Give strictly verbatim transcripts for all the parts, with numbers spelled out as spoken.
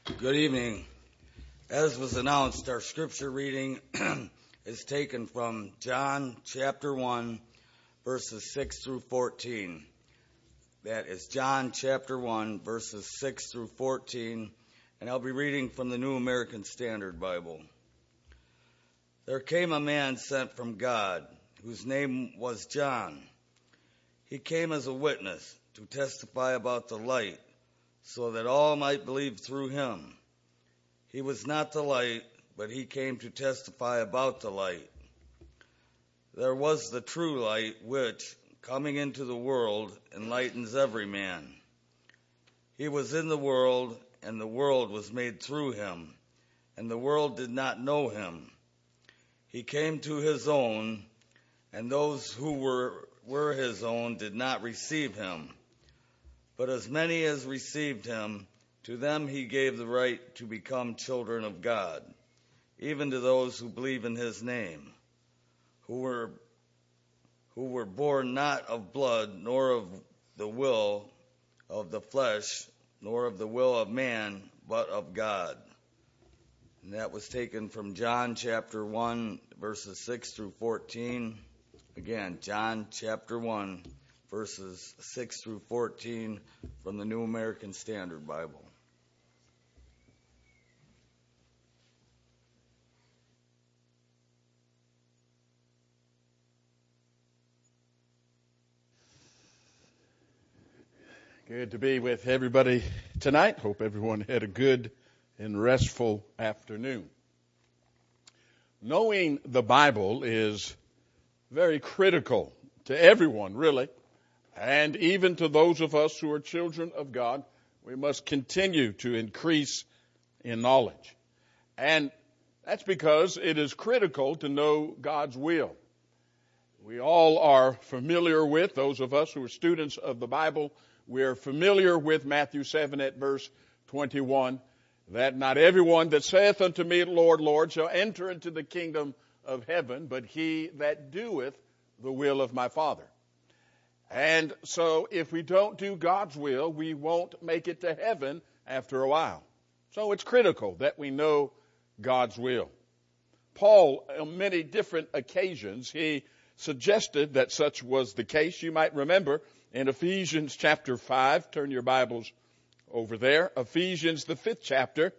Good evening. As was announced, our scripture reading is taken from John chapter one, verses six through fourteen. That is John chapter one, verses six through fourteen, and I'll be reading from the New American Standard Bible. There came a man sent from God, whose name was John. He came as a witness to testify about the light, so that all might believe through him. He was not the light, but he came to testify about the light. There was the true light, which, coming into the world, enlightens every man. He was in the world, and the world was made through him, and the world did not know him. He came to his own, and those who were, were his own did not receive him. But as many as received him, to them he gave the right to become children of God, even to those who believe in his name, who were who were born not of blood, nor of the will of the flesh, nor of the will of man, but of God. And that was taken from John chapter one, verses six through fourteen. Again, John chapter one, verses six through fourteen from the New American Standard Bible. Good to be with everybody tonight. Hope everyone had a good and restful afternoon. Knowing the Bible is very critical to everyone, really. And even to those of us who are children of God, we must continue to increase in knowledge. And that's because it is critical to know God's will. We all are familiar with, those of us who are students of the Bible, we are familiar with Matthew seven at verse twenty-one, that not everyone that saith unto me, Lord, Lord, shall enter into the kingdom of heaven, but he that doeth the will of my Father. And so if we don't do God's will, we won't make it to heaven after a while. So it's critical that we know God's will. Paul, on many different occasions, he suggested that such was the case. You might remember in Ephesians chapter five, turn your Bibles over there, Ephesians the fifth chapter,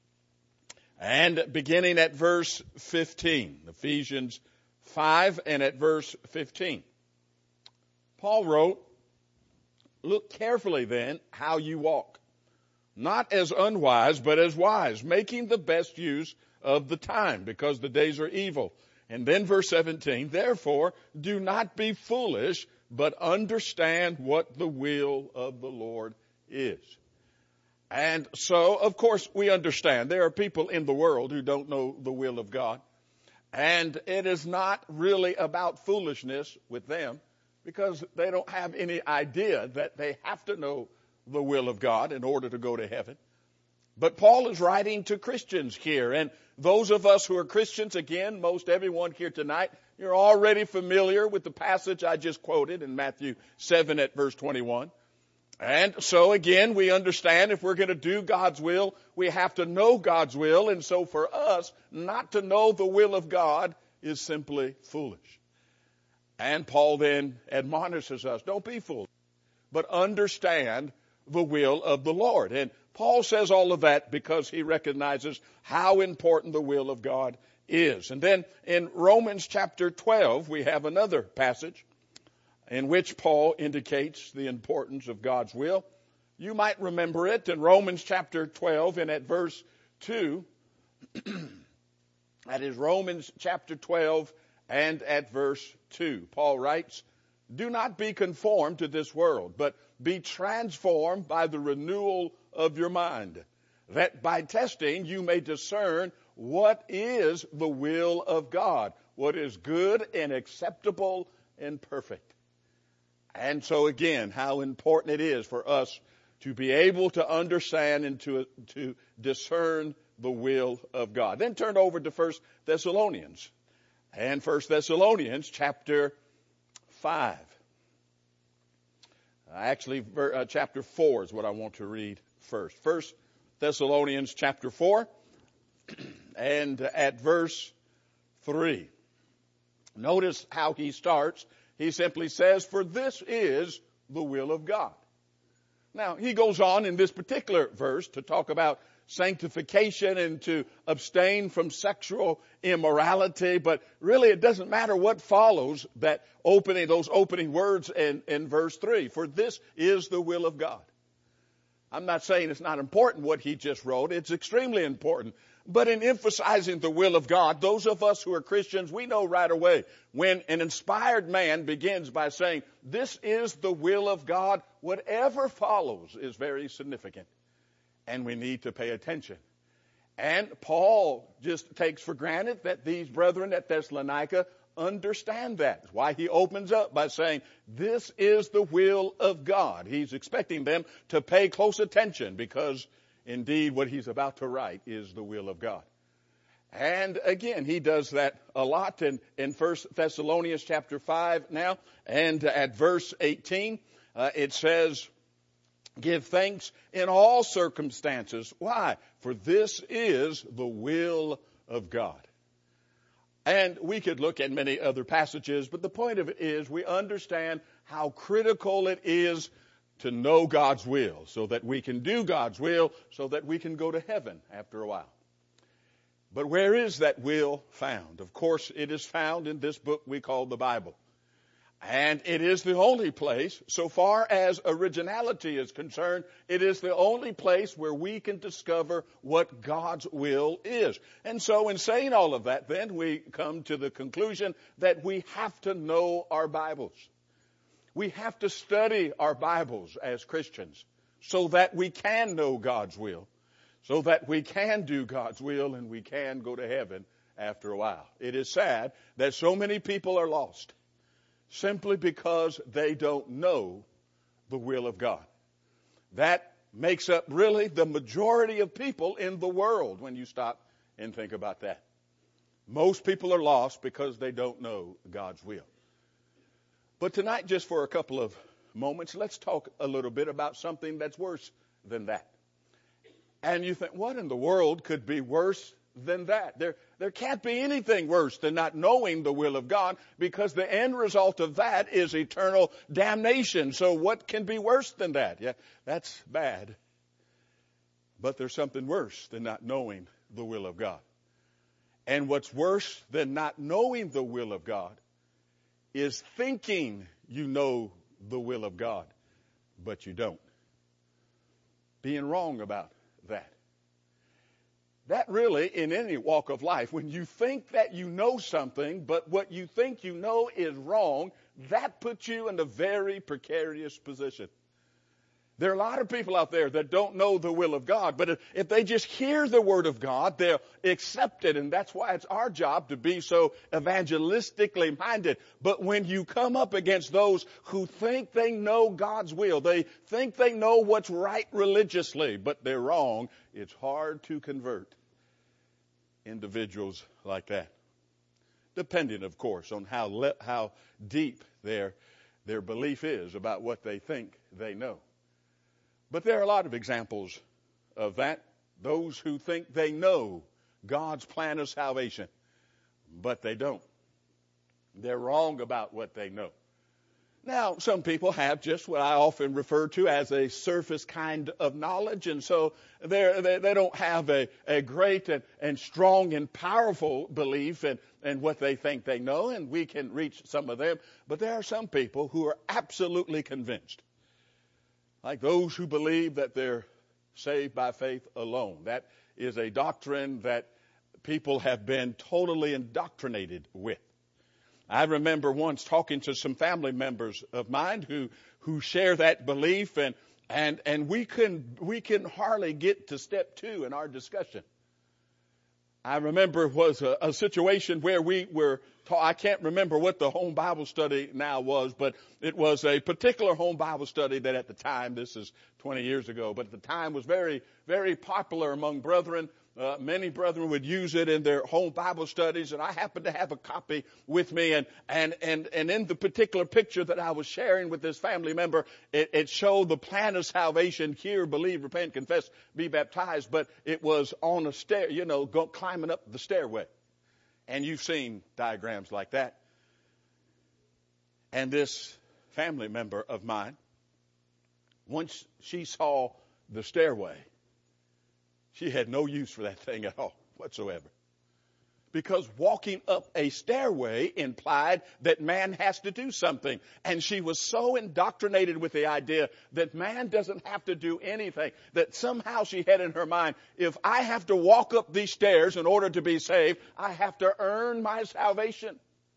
and beginning at verse fifteen, Ephesians five and at verse fifteen. Paul wrote, look carefully then how you walk, not as unwise, but as wise, making the best use of the time, because the days are evil. And then verse seventeen, therefore do not be foolish, but understand what the will of the Lord is. And so, of course, we understand there are people in the world who don't know the will of God. And it is not really about foolishness with them, because they don't have any idea that they have to know the will of God in order to go to heaven. But Paul is writing to Christians here, and those of us who are Christians, again, most everyone here tonight, you're already familiar with the passage I just quoted in Matthew seven at verse twenty-one. And so again, we understand if we're going to do God's will, we have to know God's will. And so for us, not to know the will of God is simply foolish. And Paul then admonishes us, don't be foolish, but understand the will of the Lord. And Paul says all of that because he recognizes how important the will of God is. And then in Romans chapter twelve, we have another passage in which Paul indicates the importance of God's will. You might remember it in Romans chapter twelve and at verse two. That is Romans chapter twelve and at verse two. Paul writes, do not be conformed to this world, but be transformed by the renewal of your mind, that by testing you may discern what is the will of God, what is good and acceptable and perfect. And so again, how important it is for us to be able to understand and to, to discern the will of God. Then turn over to First Thessalonians. And First Thessalonians chapter five. Actually, uh, chapter four is what I want to read first. First Thessalonians chapter four and at verse three. Notice how he starts. He simply says, "For this is the will of God." Now, he goes on in this particular verse to talk about sanctification and to abstain from sexual immorality, but really it doesn't matter what follows that opening, those opening words in, in verse three. For this is the will of God. I'm not saying it's not important what he just wrote. It's extremely important. But in emphasizing the will of God, those of us who are Christians, we know right away when an inspired man begins by saying, this is the will of God, whatever follows is very significant. And we need to pay attention. And Paul just takes for granted that these brethren at Thessalonica understand that. That's why he opens up by saying, this is the will of God. He's expecting them to pay close attention because indeed what he's about to write is the will of God. And again, he does that a lot in, in First Thessalonians chapter five now. And at verse eighteen, uh, it says, give thanks in all circumstances. Why? For this is the will of God. And we could look at many other passages, but the point of it is we understand how critical it is to know God's will so that we can do God's will so that we can go to heaven after a while. But where is that will found? Of course, it is found in this book we call the Bible. And it is the only place, so far as originality is concerned, it is the only place where we can discover what God's will is. And so in saying all of that, then we come to the conclusion that we have to know our Bibles. We have to study our Bibles as Christians so that we can know God's will, so that we can do God's will and we can go to heaven after a while. It is sad that so many people are lost simply because they don't know the will of God. That makes up really the majority of people in the world when you stop and think about that. Most people are lost because they don't know God's will. But tonight, just for a couple of moments, let's talk a little bit about something that's worse than that. And you think, what in the world could be worse than that? There, there can't be anything worse than not knowing the will of God, because the end result of that is eternal damnation. So what can be worse than that? Yeah, that's bad. But there's something worse than not knowing the will of God. And what's worse than not knowing the will of God is thinking you know the will of God, but you don't. Being wrong about that. That really, in any walk of life, when you think that you know something, but what you think you know is wrong, that puts you in a very precarious position. There are a lot of people out there that don't know the will of God, but if, if they just hear the word of God, they'll accept it, and that's why it's our job to be so evangelistically minded. But when you come up against those who think they know God's will, they think they know what's right religiously, but they're wrong, it's hard to convert individuals like that. Depending, of course, on how le- how deep their their belief is about what they think they know. But there are a lot of examples of that. Those who think they know God's plan of salvation, but they don't. They're wrong about what they know. Now, some people have just what I often refer to as a surface kind of knowledge, and so they they don't have a, a great and, and strong and powerful belief in, in what they think they know, and we can reach some of them. But there are some people who are absolutely convinced, like those who believe that they're saved by faith alone. That is a doctrine that people have been totally indoctrinated with. I remember once talking to some family members of mine who who share that belief, and and and we can we can hardly get to step two in our discussion. I remember it was a, a situation where we were I can't remember what the home Bible study now was, but it was a particular home Bible study that at the time, this is twenty years ago, but at the time was very, very popular among brethren. Uh, many brethren would use it in their home Bible studies, and I happened to have a copy with me. And and and and in the particular picture that I was sharing with this family member, it, it showed the plan of salvation: hear, believe, repent, confess, be baptized. But it was on a stair, you know, go, climbing up the stairway. And you've seen diagrams like that. And this family member of mine, once she saw the stairway, she had no use for that thing at all whatsoever. Because walking up a stairway implied that man has to do something. And she was so indoctrinated with the idea that man doesn't have to do anything, that somehow she had in her mind, if I have to walk up these stairs in order to be saved, I have to earn my salvation.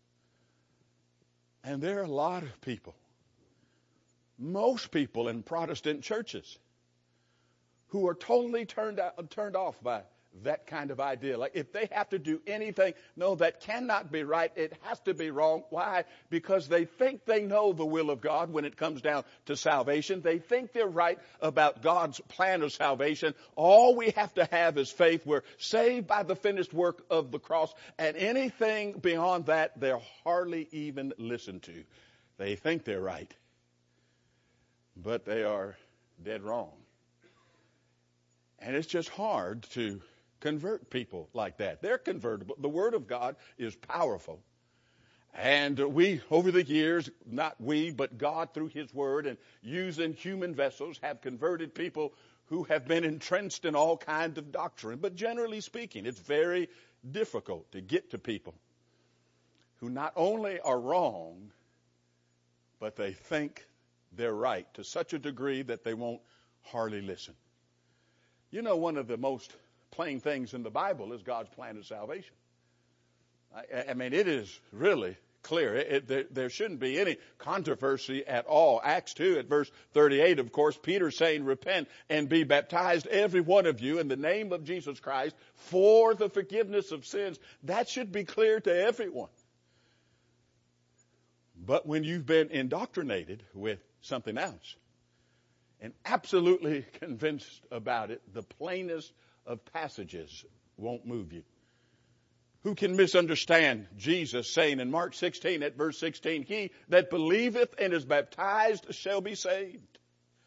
And there are a lot of people, most people in Protestant churches, who are totally turned out, turned off by that kind of idea. Like if they have to do anything, no, that cannot be right. It has to be wrong. Why? Because they think they know the will of God when it comes down to salvation. They think they're right about God's plan of salvation. All we have to have is faith. We're saved by the finished work of the cross. And anything beyond that, they'll hardly even listen to. They think they're right. But they are dead wrong. And it's just hard to convert people like that. They're convertible. The Word of God is powerful. And we, over the years, not we, but God through His Word and using human vessels have converted people who have been entrenched in all kinds of doctrine. But generally speaking, it's very difficult to get to people who not only are wrong, but they think they're right to such a degree that they won't hardly listen. You know, one of the most plain things in the Bible is God's plan of salvation. I, I mean, it is really clear. It, it, there, there shouldn't be any controversy at all. Acts two at verse thirty-eight, of course, Peter saying, repent and be baptized, every one of you, in the name of Jesus Christ for the forgiveness of sins. That should be clear to everyone. But when you've been indoctrinated with something else, and absolutely convinced about it, the plainest of passages won't move you. Who can misunderstand Jesus saying in Mark sixteen at verse sixteen, he that believeth and is baptized shall be saved.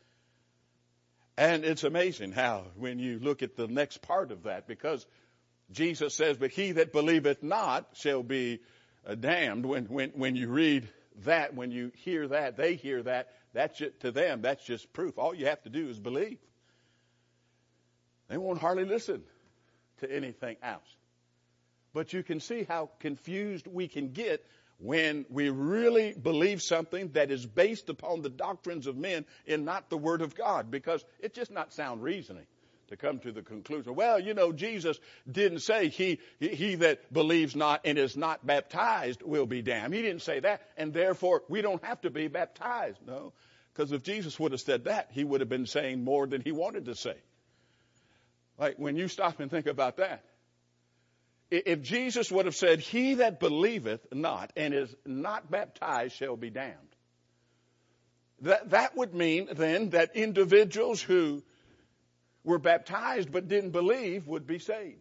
And it's amazing how when you look at the next part of that, because Jesus says, but he that believeth not shall be uh, damned. When, when, when you read that, when you hear that, they hear that, that's just, to them, that's just proof. All you have to do is believe. They won't hardly listen to anything else. But you can see how confused we can get when we really believe something that is based upon the doctrines of men and not the Word of God, because it's just not sound reasoning to come to the conclusion, well, you know, Jesus didn't say he, he, he that believes not and is not baptized will be damned. He didn't say that, and therefore we don't have to be baptized. No, because if Jesus would have said that, he would have been saying more than he wanted to say. Like when you stop and think about that, if Jesus would have said, he that believeth not and is not baptized shall be damned, that, that would mean then that individuals who were baptized but didn't believe would be saved,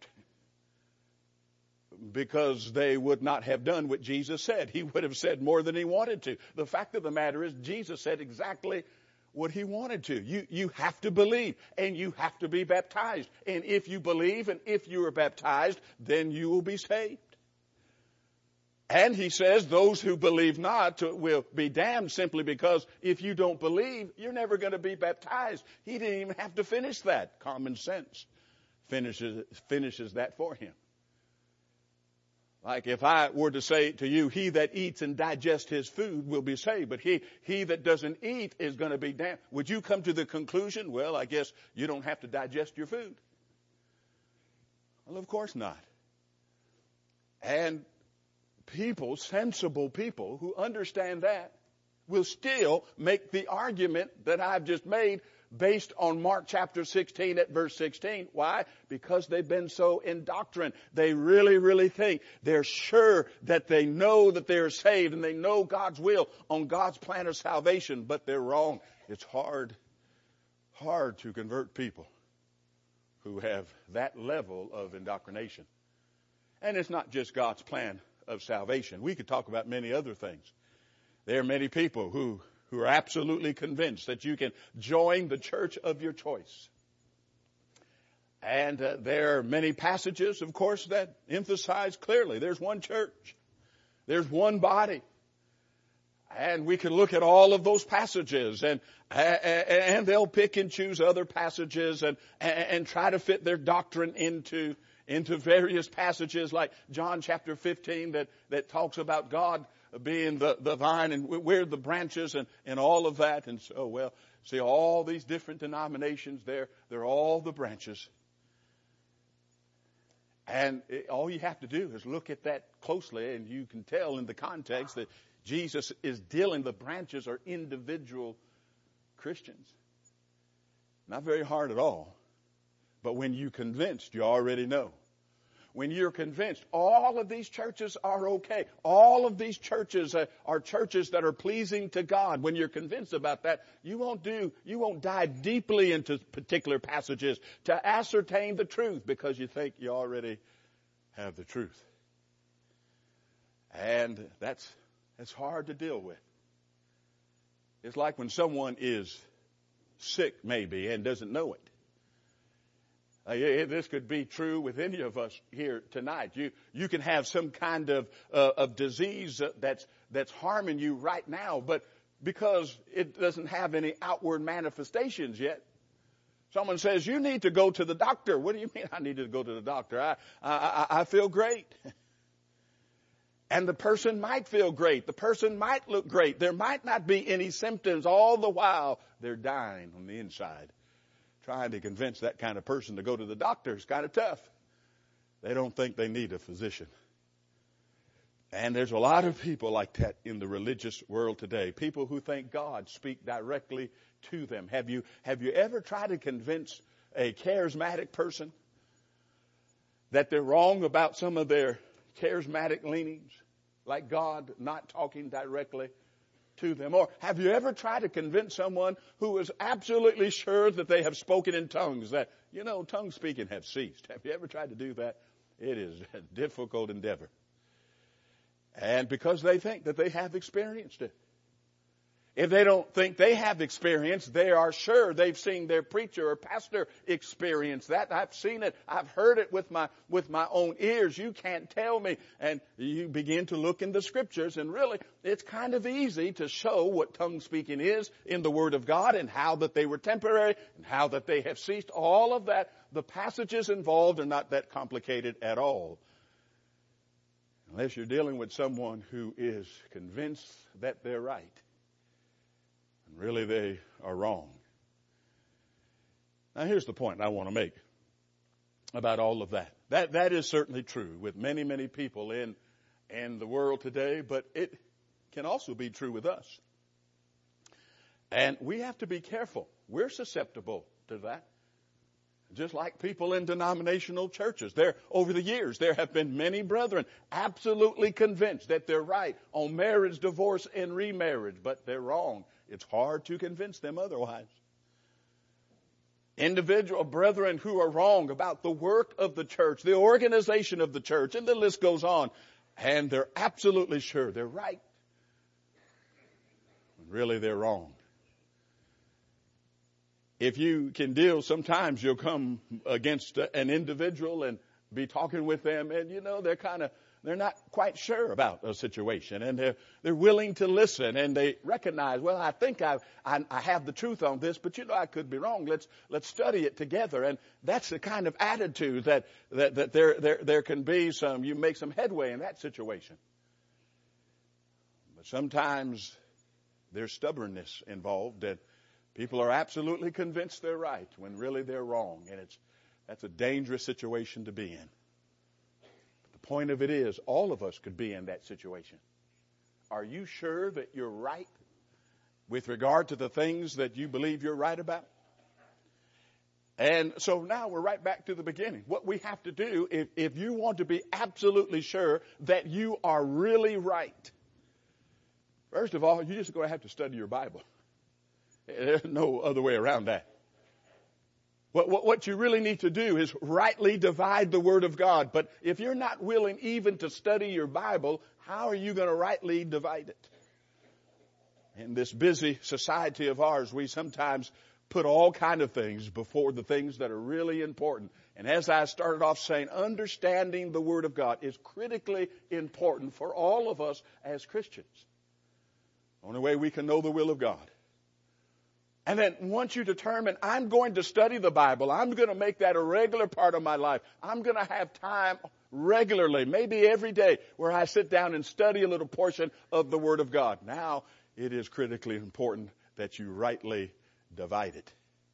because they would not have done what Jesus said. He would have said more than he wanted to. The fact of the matter is, Jesus said exactly what he wanted to. You, you have to believe, and you have to be baptized. And if you believe and if you are baptized, then you will be saved. And he says those who believe not will be damned, simply because if you don't believe, you're never going to be baptized. He didn't even have to finish that. Common sense finishes, finishes that for him. Like if I were to say to you, he that eats and digests his food will be saved, but he, he that doesn't eat is going to be damned. Would you come to the conclusion, well, I guess you don't have to digest your food? Well, of course not. And people, sensible people who understand that, will still make the argument that I've just made based on Mark chapter sixteen at verse sixteen. Why? Because they've been so indoctrined. They really, really think they're sure that they know that they're saved and they know God's will on God's plan of salvation, but they're wrong. It's hard, hard to convert people who have that level of indoctrination. And it's not just God's plan of salvation. We could talk about many other things. There are many people who, who are absolutely convinced that you can join the church of your choice. And uh, there are many passages, of course, that emphasize clearly there's one church. There's one body. And we can look at all of those passages, and and they'll pick and choose other passages and and try to fit their doctrine into into various passages like John chapter fifteen that, that talks about God being the, the vine and we're the branches and, and all of that. And so, well, see, all these different denominations, they're, they're all the branches. And it, all you have to do is look at that closely, and you can tell in the context that Jesus is dealing, the branches are individual Christians. Not very hard at all. But when you're convinced, you already know. When you're convinced, all of these churches are okay. All of these churches are, are churches that are pleasing to God. When you're convinced about that, you won't do, you won't dive deeply into particular passages to ascertain the truth because you think you already have the truth. And that's, that's hard to deal with. It's like when someone is sick maybe and doesn't know it. Uh, this could be true with any of us here tonight. You you can have some kind of uh, of disease that's that's harming you right now, but because it doesn't have any outward manifestations yet. Someone says you need to go to the doctor. What do you mean I need to go to the doctor? I I, I feel great. And the person might feel great. The person might look great. There might not be any symptoms. All the while they're dying on the inside. Trying to convince that kind of person to go to the doctor is kind of tough. They don't think they need a physician. And there's a lot of people like that in the religious world today. People who think God speaks directly to them. Have you, have you ever tried to convince a charismatic person that they're wrong about some of their charismatic leanings? Like God not talking directly to them? Or have you ever tried to convince someone who is absolutely sure that they have spoken in tongues that, you know, tongue speaking have ceased? Have you ever tried to do that? It is a difficult endeavor. And because they think that they have experienced it. If they don't think they have experience, they are sure they've seen their preacher or pastor experience that. I've seen it. I've heard it with my, with my own ears. You can't tell me. And you begin to look in the scriptures, and really it's kind of easy to show what tongue speaking is in the Word of God and how that they were temporary and how that they have ceased. All of that, the passages involved are not that complicated at all. Unless you're dealing with someone who is convinced that they're right. And really they are wrong. Now here's the point I want to make about all of that. That that is certainly true with many, many people in, in the world today, but it can also be true with us. And we have to be careful. We're susceptible to that. Just like people in denominational churches. There, over the years, there have been many brethren absolutely convinced that they're right on marriage, divorce, and remarriage, but they're wrong. It's hard to convince them otherwise. Individual brethren who are wrong about the work of the church, the organization of the church, and the list goes on. And they're absolutely sure they're right. Really, they're wrong. If you can deal, sometimes you'll come against an individual and be talking with them, and you know, they're kind of, they're not quite sure about a situation, and they're, they're willing to listen, and they recognize, well, I think I, I, I have the truth on this, but you know, I could be wrong. Let's, let's study it together. And that's the kind of attitude that, that, that there, there, there can be some, you make some headway in that situation. But sometimes there's stubbornness involved, that people are absolutely convinced they're right when really they're wrong. And it's, that's a dangerous situation to be in. But the point of it is, all of us could be in that situation. Are you sure that you're right with regard to the things that you believe you're right about? And so now we're right back to the beginning. What we have to do, if, if you want to be absolutely sure that you are really right, first of all, you're just going to have to study your Bible. There's no other way around that. What, what, what you really need to do is rightly divide the Word of God. But if you're not willing even to study your Bible, how are you going to rightly divide it? In this busy society of ours, we sometimes put all kind of things before the things that are really important. And as I started off saying, understanding the Word of God is critically important for all of us as Christians. The only way we can know the will of God. And then once you determine, I'm going to study the Bible, I'm going to make that a regular part of my life. I'm going to have time regularly, maybe every day, where I sit down and study a little portion of the Word of God. Now it is critically important that you rightly divide it.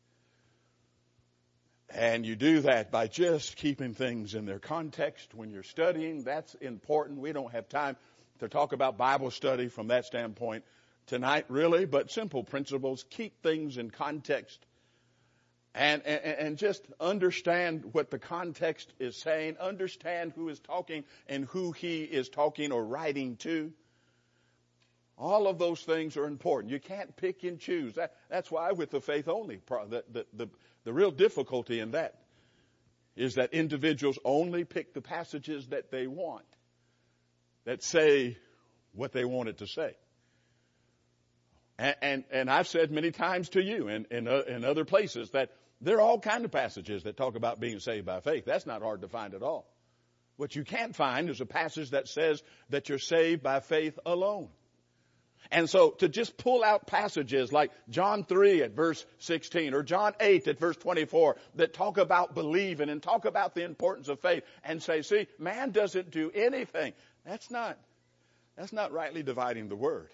And you do that by just keeping things in their context. When you're studying, that's important. We don't have time to talk about Bible study from that standpoint tonight, really, but simple principles. Keep things in context. And, and, and just understand what the context is saying. Understand who is talking and who he is talking or writing to. All of those things are important. You can't pick and choose. That, that's why with the faith only, the, the, the, the real difficulty in that is that individuals only pick the passages that they want, that say what they want it to say. And, and, and I've said many times to you in, in, uh, in other places that there are all kinds of passages that talk about being saved by faith. That's not hard to find at all. What you can't find is a passage that says that you're saved by faith alone. And so to just pull out passages like John three at verse sixteen or John eight at verse twenty-four that talk about believing and talk about the importance of faith and say, see, man doesn't do anything. That's not, that's not rightly dividing the word.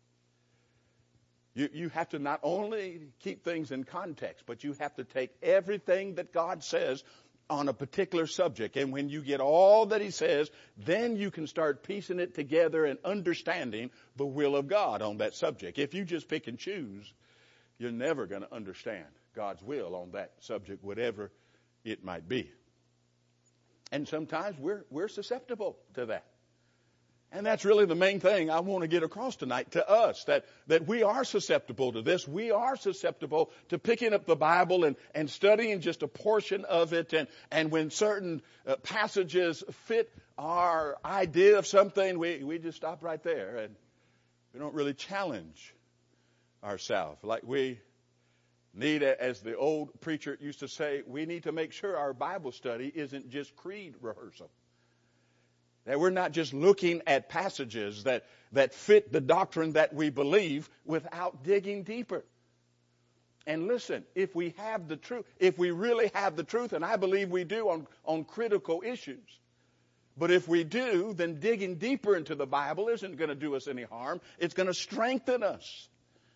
You, you have to not only keep things in context, but you have to take everything that God says on a particular subject. And when you get all that he says, then you can start piecing it together and understanding the will of God on that subject. If you just pick and choose, you're never going to understand God's will on that subject, whatever it might be. And sometimes we're, we're susceptible to that. And that's really the main thing I want to get across tonight to us, that, that we are susceptible to this. We are susceptible to picking up the Bible and, and studying just a portion of it. And, and when certain uh, passages fit our idea of something, we, we just stop right there. And we don't really challenge ourselves. Like we need, as the old preacher used to say, we need to make sure our Bible study isn't just creed rehearsal. That we're not just looking at passages that, that fit the doctrine that we believe without digging deeper. And listen, if we have the truth, if we really have the truth, and I believe we do on, on critical issues, but if we do, then digging deeper into the Bible isn't going to do us any harm. It's going to strengthen us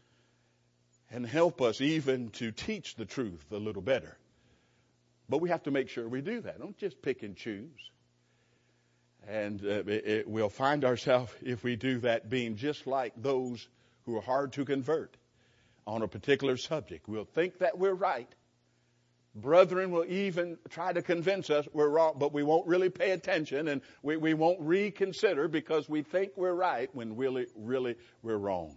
and help us even to teach the truth a little better. But we have to make sure we do that. Don't just pick and choose. And uh, it, it, we'll find ourselves, if we do that, being just like those who are hard to convert on a particular subject. We'll think that we're right. Brethren will even try to convince us we're wrong, but we won't really pay attention, and we, we won't reconsider because we think we're right when really, really we're wrong.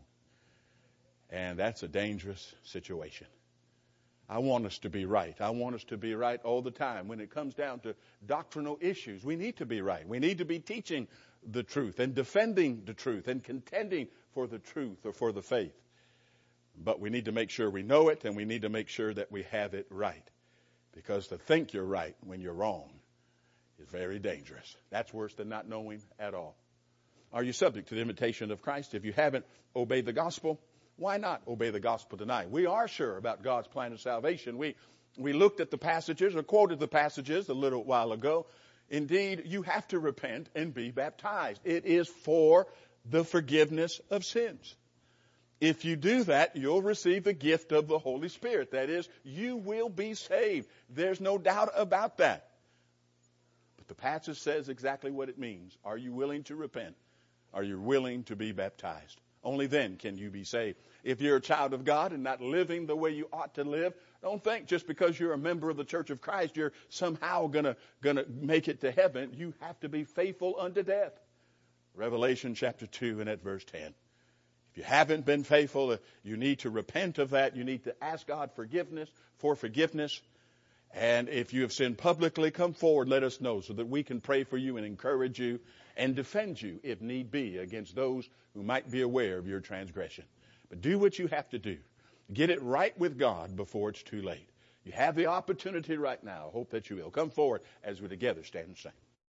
And that's a dangerous situation. I want us to be right. I want us to be right all the time. When it comes down to doctrinal issues, we need to be right. We need to be teaching the truth and defending the truth and contending for the truth or for the faith. But we need to make sure we know it, and we need to make sure that we have it right. Because to think you're right when you're wrong is very dangerous. That's worse than not knowing at all. Are you subject to the invitation of Christ? If you haven't obeyed the gospel, why not obey the gospel tonight? We are sure about God's plan of salvation. We we looked at the passages or quoted the passages a little while ago. Indeed, you have to repent and be baptized. It is for the forgiveness of sins. If you do that, you'll receive the gift of the Holy Spirit. That is, you will be saved. There's no doubt about that. But the passage says exactly what it means. Are you willing to repent? Are you willing to be baptized? Only then can you be saved. If you're a child of God and not living the way you ought to live, don't think just because you're a member of the Church of Christ, you're somehow gonna, gonna make it to heaven. You have to be faithful unto death. Revelation chapter two and at verse ten. If you haven't been faithful, you need to repent of that. You need to ask God forgiveness for forgiveness. And if you have sinned publicly, come forward, let us know so that we can pray for you and encourage you and defend you, if need be, against those who might be aware of your transgression. But do what you have to do. Get it right with God before it's too late. You have the opportunity right now. I hope that you will. Come forward as we together stand and sing.